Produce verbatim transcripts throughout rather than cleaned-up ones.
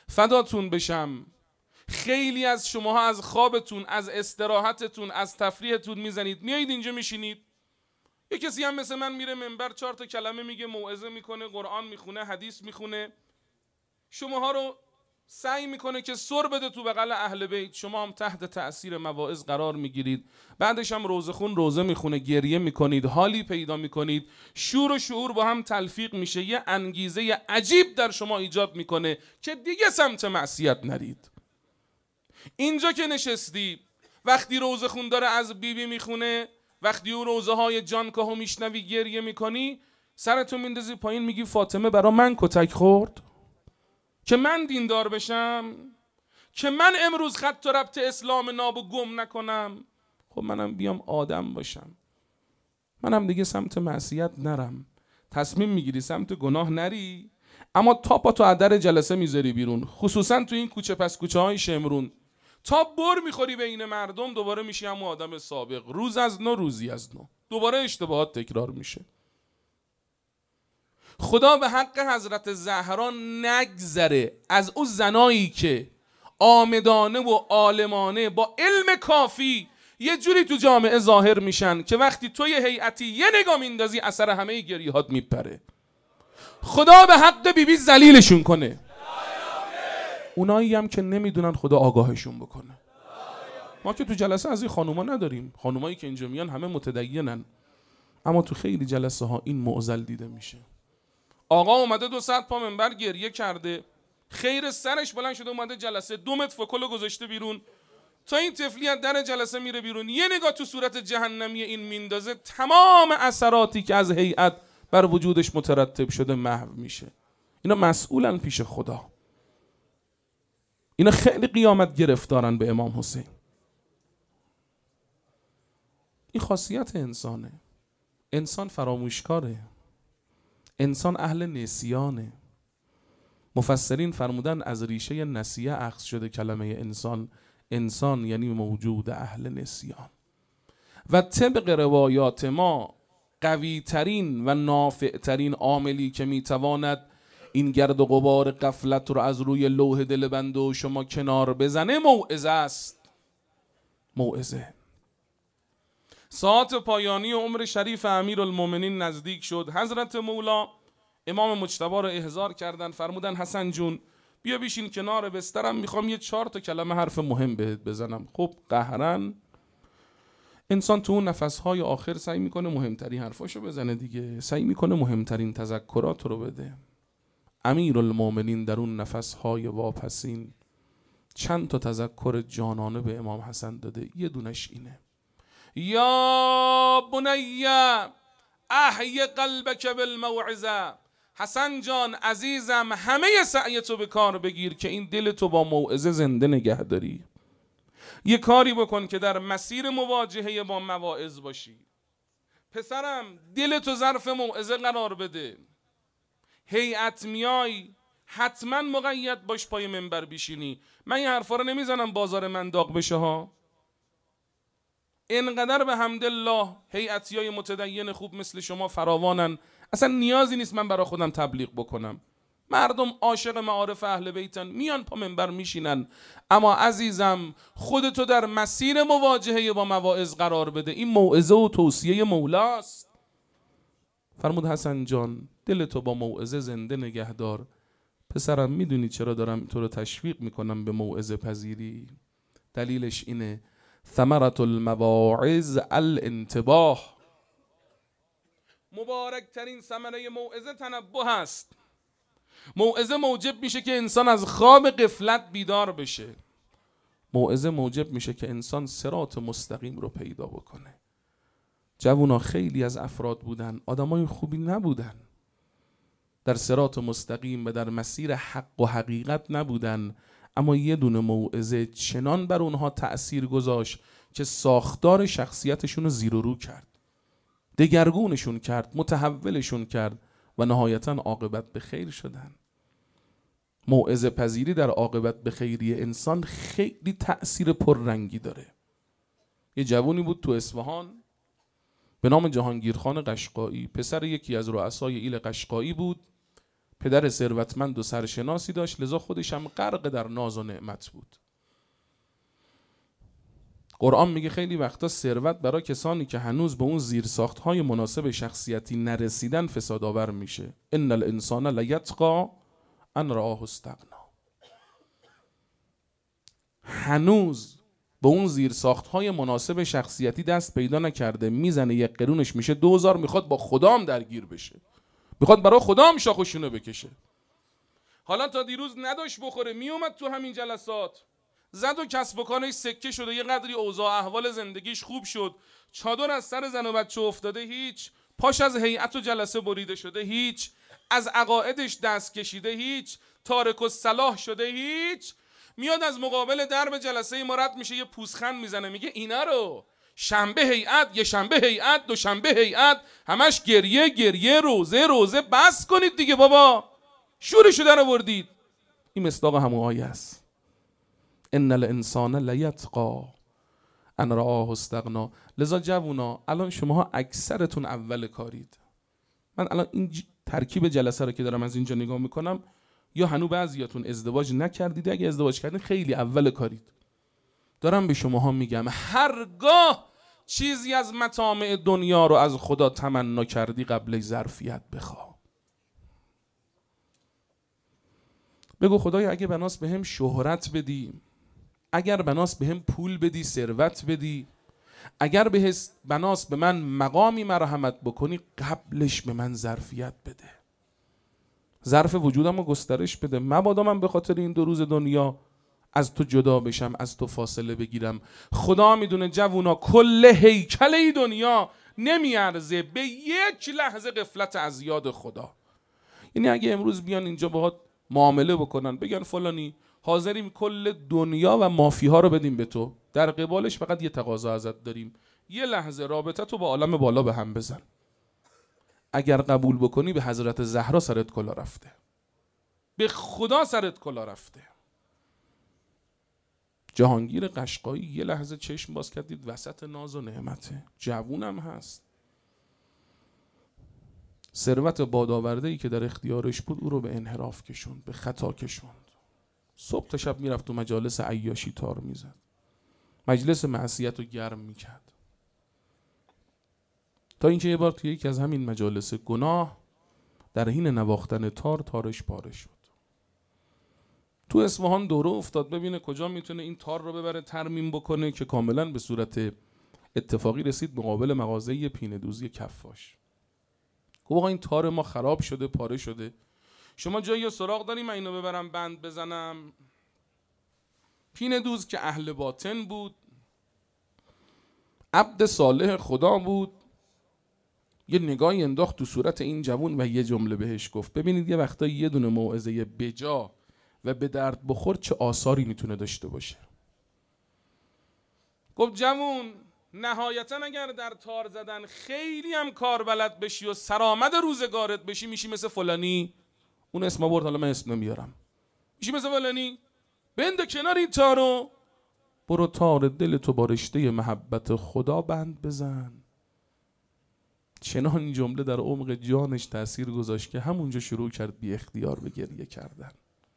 فداتون بشم. خیلی از شماها از خوابتون، از استراحتتون، از تفریحتون میزنید، میایید اینجا میشینید. یه کسی هم مثل من میره منبر چهار تا کلمه میگه، موعظه میکنه، قرآن میخونه، حدیث میخونه، شماها رو سعی میکنه که سر بده تو بغل اهل بیت. شما هم تحت تأثیر مواعظ قرار میگیرید، بعدش هم روزه خون روزه میخونه، گریه میکنید، حالی پیدا میکنید، شور و شعور با هم تلفیق میشه، یه انگیزه عجیب در شما ایجاد میکنه که دیگه سمت معصیت نرید. اینجا که نشستی، وقتی روزه خون داره از بیبی میخونه، وقتی اون روزه های جان کهو میشنوی، گریه میکنی، سرتو میندازی پایین، میگی فاطمه برا من کتک خورد که من دیندار بشم، که من امروز خط و ربط اسلام نابو گم نکنم. خب منم بیام آدم باشم، منم دیگه سمت معصیت نرم. تصمیم میگیری سمت گناه نری، اما تا پا تو در جلسه میذاری بیرون، خصوصا تو این کوچه پس کوچه های شمرون، تا بر میخوری بین مردم، دوباره میشی همون آدم سابق، روز از نو روزی از نو، دوباره اشتباهات تکرار میشه. خدا به حق حضرت زهرا نگذره از اون زنایی که آمدانه و عالمانه با علم کافی یه جوری تو جامعه ظاهر میشن که وقتی تو یه هیئتی یه نگاه میندازی اثر همه گریهات میپره. خدا به حق بیبی بی ذلیلشون کنه. اونایی هم که نمیدونن خدا آگاهشون بکنه. ما که تو جلسه از این خانوما نداریم، خانومایی که اینجا میان همه متدینن، اما تو خیلی جلسه ها این معضل دیده میشه. آقا اومده دو ساعت پا منبر گریه کرده، خیر سرش بلند شده اومده جلسه، دو متر فکل گذاشته بیرون، تا این طفلی از در جلسه میره بیرون، یه نگاه تو صورت جهنمی این میندازه، تمام اثراتی که از هیئت بر وجودش مترتب شده محو میشه. اینا مسئولن پیش خدا، اینا خیلی قیامت گرفتارن به امام حسین. این خاصیت انسانه. انسان فراموشکاره، انسان اهل نسیانه. مفسرین فرمودن از ریشه نسیه اخذ شده کلمه انسان. انسان یعنی موجود اهل نسیان. و طبق روایات ما قوی ترین و نافع ترین عاملی که میتواند این گرد و غبار غفلت رو از روی لوح دل بنده و شما کنار بزنه موعظه است. موعظه. ساعت پایانی عمر شریف امیرالمومنین نزدیک شد. حضرت مولا امام مجتبی رو احضار کردن، فرمودن حسن جون بیا بشین کنار بسترم، میخوام یه چهار تا کلمه حرف مهم بهت بزنم. خب قهرن انسان تو اون نفسهای آخر سعی میکنه مهمترین حرفاشو بزنه دیگه، سعی میکنه مهمترین تذکرات رو بده. امیرالمومنین در اون نفسهای واپسین چند تا تذکر جانانه به امام حسن داده. یه دونش اینه: یا بنی احی قلبک بالموعظه. حسن جان عزیزم همه سعیتو به کار بگیر که این دلتو با موعظه زنده نگه داری. یه کاری بکن که در مسیر مواجهه با مواعظ باشی. پسرم دلتو ظرف موعظه قرار بده. هیئت میای حتما مقید باش پای منبر بشینی. من این حرفا رو نمیزنم بازار من داغ بشه ها. اینقدر به حمدالله هیئتیای متدین خوب مثل شما فراوانن، اصلا نیازی نیست من برای خودم تبلیغ بکنم. مردم عاشق معارف اهل بیتن، میان پا منبر میشینن. اما عزیزم خودتو در مسیر مواجهه با مواعظ قرار بده. این موعظه و توصیه مولاست. فرمود حسن جان دلتو با موعظه زنده نگهدار. پسرم میدونی چرا دارم تو رو تشویق میکنم به موعظه پذیری؟ دلیلش اینه: ثمرة المواعظ الانتباه. مبارکترین ثمره موعظه تنبه است. موعظه موجب میشه که انسان از خواب غفلت بیدار بشه. موعظه موجب میشه که انسان صراط مستقیم رو پیدا بکنه. جوونا خیلی از افراد بودن، آدمای خوبی نبودن، در صراط مستقیم و در مسیر حق و حقیقت نبودن، اما یه دونه موعظه چنان بر اونها تأثیر گذاشت که ساختار شخصیتشون رو زیر و رو کرد، دگرگونشون کرد، متحولشون کرد و نهایتاً عاقبت به خیر شدن. موعظه پذیری در عاقبت به خیری انسان خیلی تأثیر پررنگی داره. یه جوونی بود تو اصفهان به نام جهانگیرخان قشقایی، پسر یکی از رؤسای ایل قشقایی بود. پدر ثروتمند و سرشناسی داشت، لذا خودش هم غرق در ناز و نعمت بود. قرآن میگه خیلی وقتا ثروت برای کسانی که هنوز به اون زیرساخت‌های مناسب شخصیتی نرسیدن فسادآور میشه. ان الانسان لیطغی ان رآه استغنی. هنوز به اون زیرساخت‌های مناسب شخصیتی دست پیدا نکرده، میزنه یک قرونش میشه دوزار، میخواد با خدام درگیر بشه، میخواد برای خدام شاخ و شونه بکشه. حالا تا دیروز نداشت بخوره، میومد تو همین جلسات، زد و کسب و کارش سکه شده، یه قدری اوضاع احوال زندگیش خوب شد، چادر از سر زن و بچه افتاده هیچ، پاش از هیئت و جلسه بریده شده هیچ، از عقایدش دست کشیده هیچ، تارک الصلاح شده هیچ، میاد از مقابل درب جلسه ما رد میشه، یه پوزخند میزنه، میگه اینا رو شنبه هیئت، یه شنبه هیئت، دو شنبه هیئت، همش گریه گریه، روزه روزه، بس کنید دیگه بابا، شورشو در آوردید. این مصداق همون آیه است. ان الانسان لیطغی ان رآه استغنی. لذا جوونا، الان شماها اکثرتون اول کارید. من الان این ج... ترکیب جلسه رو که دارم از اینجا نگاه میکنم، یا هنو بعضیاتون ازدواج نکردید، اگه ازدواج کردین خیلی اول کارید. دارم به شماها میگم هرگاه چیزی از مطامع دنیا رو از خدا تمنا کردی، قبل ظرفیت بخوا. بگو خدایا اگه بناس به هم شهرت بدی، اگر بناس به هم پول بدی، ثروت بدی، اگر به بناس به من مقامی مرحمت بکنی، قبلش به من ظرفیت بده، ظرف وجودم رو گسترش بده. مبادا من به خاطر این دو روز دنیا از تو جدا بشم، از تو فاصله بگیرم. خدا میدونه جوونا، کل هیکل ای دنیا نمیارزه به یک لحظه غفلت از یاد خدا. یعنی اگه امروز بیان اینجا باهات معامله بکنن، بگن فلانی حاضریم کل دنیا و مافیها رو بدیم به تو، در قبالش فقط یه تقاضا ازت داریم، یه لحظه رابطه تو با عالم بالا به هم بزن. اگر قبول بکنی، به حضرت زهرا سرت کلا رفته، به خدا سرت کلا رفته. جهانگیر قشقایی یه لحظه چشم باز کردید وسط ناز و نعمته، جوونم هست، ثروت بادآورده‌ای که در اختیارش بود او رو به انحراف کشوند، به خطا کشوند. صبح تا شب میرفت تو مجالس عیاشی تار میزد، مجلس معصیت رو گرم میکرد، تا اینکه یه بار توی یکی از همین مجالس گناه در حین نواختن تار، تارش پاره شد. تو اصفهان دوره افتاد ببینه کجا میتونه این تار رو ببره ترمیم بکنه، که کاملا به صورت اتفاقی رسید مقابل مغازه پینه دوزی کفاش. گفت آقا این تار ما خراب شده، پاره شده، شما جایی سراغ داری من اینو ببرم بند بزنم؟ پینه دوز که اهل باطن بود، عبد صالح خدا بود، یه نگاهی انداخت تو صورت این جوون و یه جمله بهش گفت. ببینید یه وقتا یه دونه موعظه بجا و به درد بخور چه آثاری میتونه داشته باشه. گفت جوون، نهایتا اگر در تار زدن خیلی هم کار بلد بشی و سرآمد روزگارت بشی، میشی مثل فلانی، اون اسم برد، حالا من اسم نمیارم، میشی مثل فلانی، بند کنار این تارو، برو تار دل تو با رشته محبت خدا بند بزن. چنان این جمله در عمق جانش تأثیر گذاشت که همونجا شروع کرد بی اختیار به گریه کردن.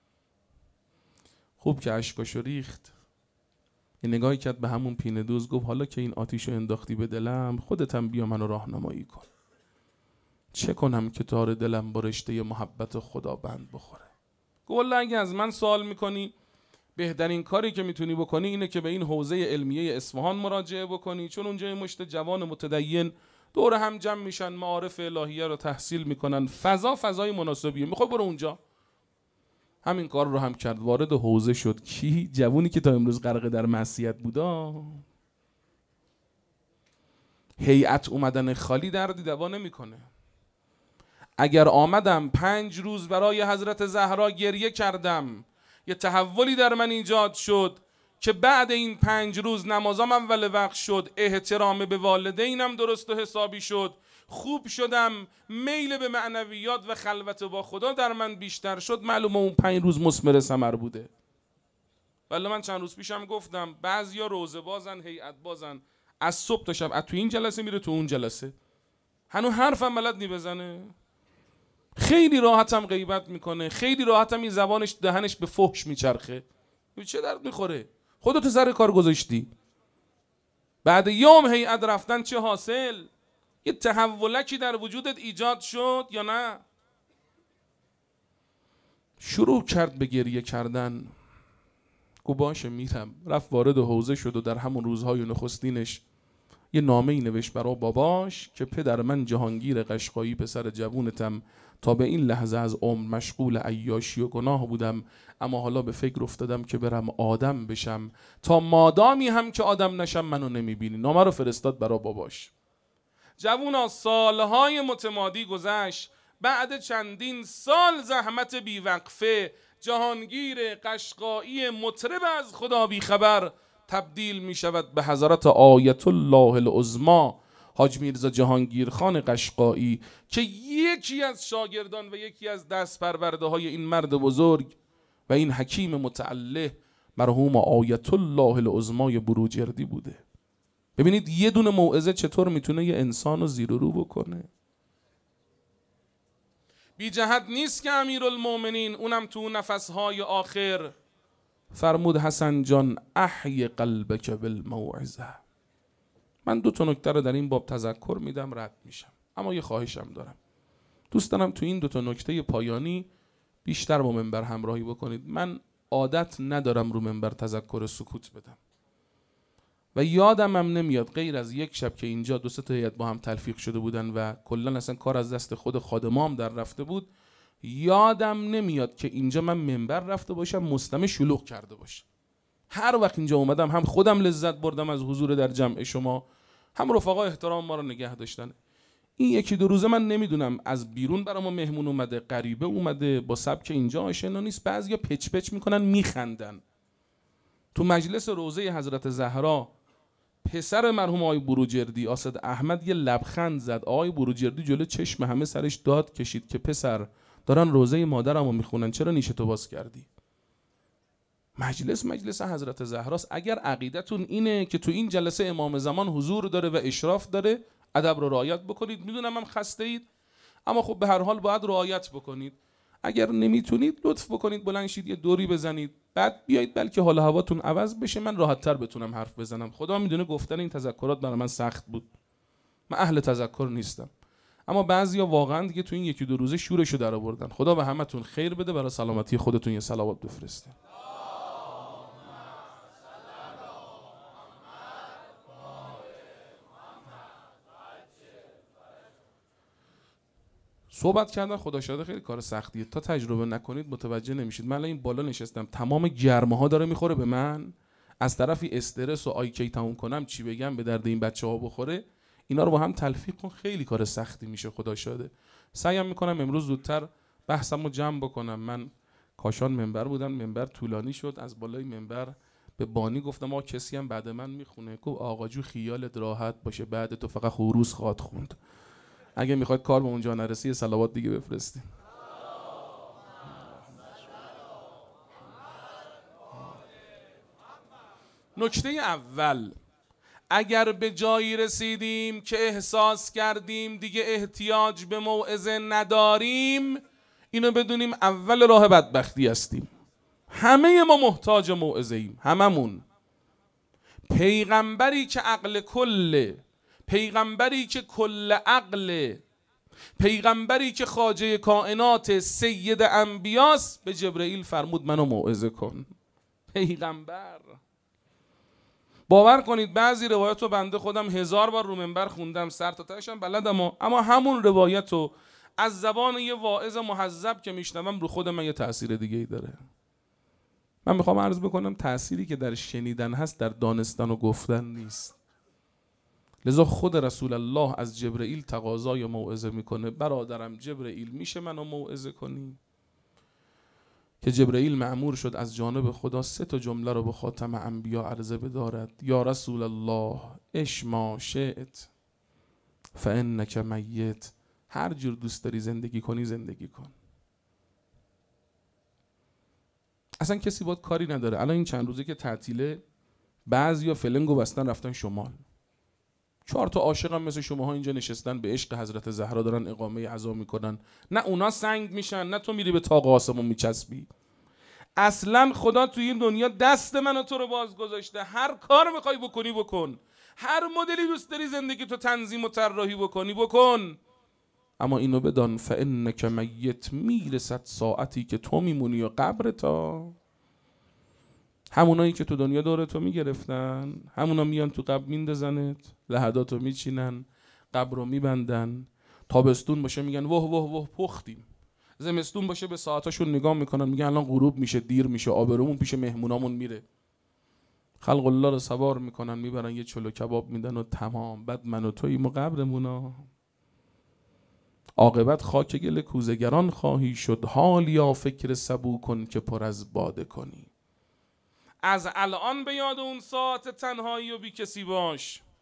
خوب که اشکاشو ریخت، این نگاهی کرد به همون پینه دوز، گفت حالا که این آتیشو انداختی به دلم، خودت هم بیا منو راهنمایی کن. چه کنم که تار دلم با رشته محبت خدا بند بخوره؟ گفت والله اگه از من سوال میکنی، بهترین کاری که میتونی بکنی اینه که به این حوزه علمیه اصفهان مراجعه بکنی، چون اونجا یه مشت جوان متدین دور هم جمع میشن، معارف الهیه رو تحصیل میکنن، فضا فضای مناسبیه، میخواد برو اونجا. همین کار رو هم کرد، وارد حوزه شد. کی؟ جوونی که تا امروز غرق در معصیت بودا. هیئت اومدن خالی دردی دوا نمیکنه. اگر آمدم پنج روز برای حضرت زهرا گریه کردم، یه تحولی در من ایجاد شد که بعد این پنج روز نمازم اول وقت شد، احترام به والدینم درست و حسابی شد، خوب شدم، میل به معنویات و خلوت با خدا در من بیشتر شد، معلومه اون پنج روز مثمر ثمر بوده. ولی من چند روز پیشم گفتم بعضیا روزه بازن، هیئت بازن، از صبح تا شب از تو این جلسه میره تو اون جلسه، هنو حرفم بلد نی بزنه، خیلی راحتم غیبت میکنه، خیلی راحتم این زبانش دهنش به فحش میچرخه. چه درد میخوره؟ خودتو سر کار گذاشتی. بعد یوم هیئت رفتن چه حاصل؟ یه تحولکی در وجودت ایجاد شد یا نه؟ شروع کرد به گریه کردن. گو باشه میرم. رفت وارد حوزه شد و در همون روزهای نخستینش یه نامه ای نوشت برای باباش که پدر من جهانگیر قشقایی پسر جوونتم، تا به این لحظه از عمر مشغول عیاشی و گناه بودم، اما حالا به فکر افتادم که برم آدم بشم، تا مادامی هم که آدم نشم منو نمیبینی. نامه رو فرستاد برای باباش. جوونا سالهای متمادی گذشت. بعد چندین سال زحمت بیوقفه، جهانگیر قشقایی مطرب از خدا بیخبر تبدیل می شود به حضرت آیت الله العظما حاج میرزا جهانگیر خان قشقایی، که یکی از شاگردان و یکی از دست پرورده های این مرد بزرگ و این حکیم متعله مرحوم آیت الله العظمای بروجردی بوده. ببینید یه دونه موعظه چطور میتونه یه انسان رو زیر و رو بکنه. بی جهت نیست که امیرالمومنین اونم تو نفسهای آخر فرمود حسن جان احی قلبک بالموعظه. من دو تا نکته رو در این باب تذکر میدم رد میشم، اما یه خواهشم دارم. دوست دارم تو این دو تا نکته پایانی بیشتر با منبر همراهی بکنید. من عادت ندارم رو منبر تذکر سکوت بدم و یادم هم نمیاد غیر از یک شب که اینجا دو سه تا هیئت با هم تلفیق شده بودن و کلا اصلا کار از دست خود خادمام در رفته بود، یادم نمیاد که اینجا من منبر رفته باشم مستمع شلوغ کرده باشم. هر وقت اینجا اومدم هم خودم لذت بردم از حضور در جمع شما، هم رفقا احترام ما رو نگه داشتن. این یکی دو روزه من نمیدونم از بیرون برام مهمون اومده، غریبه اومده، با سبک اینجا آشنا نیست، بعضیا پچ پچ میکنن میخندن. تو مجلس روضه حضرت زهرا پسر مرحوم آقای بروجردی اسد احمد یه لبخند زد. آقای بروجردی جلو چشم همه سرش داد کشید که پسر دارن روضه مادرمو میخونن، چرا نیشه تو باز کردی؟ مجلس مجلس حضرت زهراست. اگر عقیدتون اینه که تو این جلسه امام زمان حضور داره و اشراف داره، ادب رو رعایت بکنید. میدونم هم خسته اید، اما خب به هر حال باید رعایت بکنید. اگر نمیتونید لطف بکنید بلند شید یه دوری بزنید، بعد بیایید بلکه حال هواتون عوض بشه، من راحت تر بتونم حرف بزنم. خدا میدونه گفتن این تذکرات برای من سخت بود، من اهل تذکر نیستم، اما بعضیا واقعا دیگه تو این یکی دو روزه شورشو در آوردن. خدا به همتون خیر بده، برای سلامتی خودتون یه صلوات بفرسته. صحبت کردن خدا شاده خیلی کار سختیه، تا تجربه نکنید متوجه نمیشید. من این بالا نشستم تمام گرمه ها داره میخوره به من، از طرفی استرس و آی کی تموم کنم چی بگم به درد این بچه ها بخوره. اینا رو با هم تلفیق کن، خیلی کار سختی میشه. خدا شاده سعیم میکنم امروز زودتر بحثمو جمع بکنم. من کاشان منبر بودم، منبر طولانی شد، از بالای منبر به بانی گفتم آقا کسی هم بعد من میخونه؟ گفت آقا جو خیالت راحت باشه، بعد تو فقط خروس خواد خوند. اگه میخواید کار به اونجا نرسه یه صلوات دیگه بفرستین. نکته اول، اگر به جایی رسیدیم که احساس کردیم دیگه احتیاج به موعظه نداریم، اینو بدونیم اول راه بدبختی هستیم. همه ما محتاج موعظه ایم، هممون. پیغمبری که عقل کله، پیغمبری که کل عقل، پیغمبری که خواجه کائنات سید انبیاست، به جبرئیل فرمود منو موعظه کن. پیغمبر. باور کنید بعضی روایت رو بنده خودم هزار بار رو منبر خوندم، سر تا تهشم بلدم، اما همون روایت رو از زبان یه واعظ محذب که میشنوم رو خود من یه تأثیر دیگه ای داره. من میخوام عرض بکنم تأثیری که در شنیدن هست در دانستن و گفتن نیست. لذا خود رسول الله از جبرئیل تقاضای موعظه میکنه. برادرم جبرئیل میشه منو موعظه کنی؟ که جبرئیل مأمور شد از جانب خدا سه تا جمله رو به خاتم انبیا عرضه بدارد. یا رسول الله اش ما شئت فانک میت. هر جور دوست داری زندگی کنی زندگی کن. اصلا کسی باید کاری نداره. الان این چند روزه که تعطیله، بعضیا فلنگو بستن رفتن شمال. چهار تا عاشقم مثل شماها اینجا نشستن به عشق حضرت زهرا دارن اقامه عزا میکنن، نه اونا سنگ میشن نه تو میری به طاق آسمون میچسبی. اصلا خدا توی این دنیا دست من و تو رو باز گذاشته، هر کار میخوای بکنی بکن، هر مدلی دوست داری زندگی تو تنظیم و طراحی بکنی بکن، اما اینو بدان فانک میت، میرسد ساعتی که تو میمونی و قبر تا همونایی که تو دنیا دور تو میگرفتن همونا میان تو قبر میندازنت، لحداتو میچینن، قبر رو میبندن. تابستون باشه میگن واه واه واه پختیم، زمستون باشه به ساعتاشون نگاه میکنن میگن الان غروب میشه دیر میشه، آبرومون پیش مهمونامون میره. خلق الله رو سوار میکنن میبرن یه چلو کباب میدن و تمام. بعد من و توییم و قبرمونا. عاقبت خاک گل کوزگران خواهی شد، حال یا فکر سبو کن که پر از باده کنی. از الان به یاد اون ساعت تنهایی و بی کسی باش.